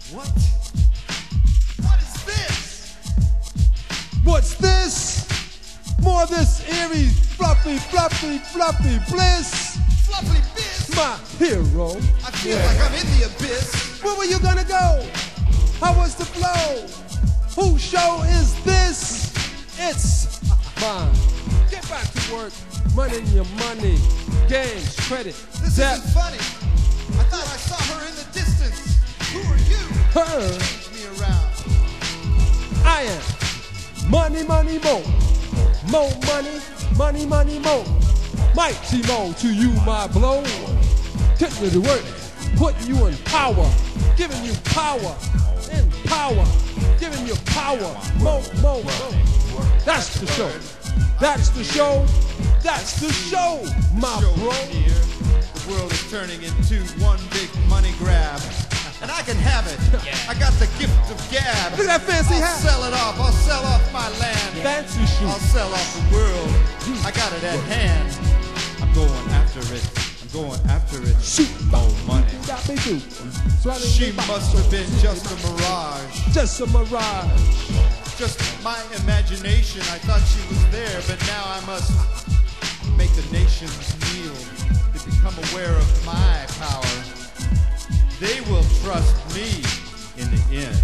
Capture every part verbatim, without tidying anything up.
What? What is this? What's this? More of this eerie, fluffy, fluffy, fluffy bliss. Fluffy biz? My hero. I feel yeah. like I'm in the abyss. Where were you gonna go? How was the flow? Whose show is this? It's mine. Get back to work, running your money, games, credit, This debt. isn't funny. I thought I saw her in the distance. Who are you? Her. Change me around. I am money, money, mo. Mo money, money, money, mo. Mighty Mo to you, my blow. Get you to work, putting you in power, giving you power, in power, giving you power. Mo, mo, mo. That's the show. That's the show. That's the show, my bro. The world is turning into one big money grab. And I can have it. I got the gift of gab. Look at that fancy I'll hat. sell it off. I'll sell off my land. Fancy shoe. I'll sell off the world. I got it at hand. I'm going after it. I'm going after it. Shoot, more money. Got me too. She must have been just a mirage. Just a mirage. Just my imagination. I thought she was there, but now I must make the nations kneel to become aware of my power. They will trust me in the end.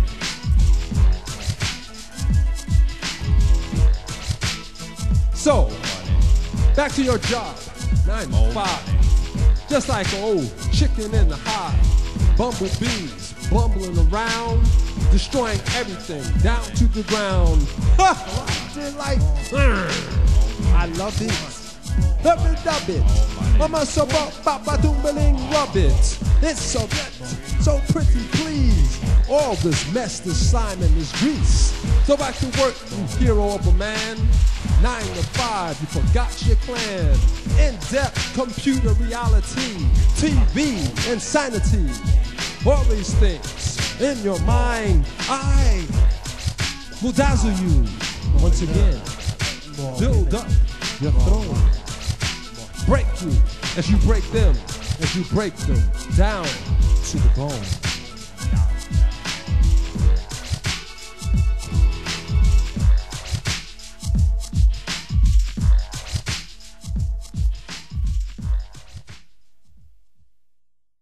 So, back to your job, nine to five. Just like an old chicken in the hive. Bumblebees bumbling around, destroying everything down to the ground. Ha! They're like, I love it. Love it, love it. Mama so baba doomling, rub it. It's so good, so pretty, please. All this mess, this slime and this grease. So back to work, you hero of a man. Nine to five, you forgot your clan. In-depth computer reality, T V, insanity. All these things in your mind, I will dazzle you once again. Build up your throne. Break you as you break them, as you break them down to the bone.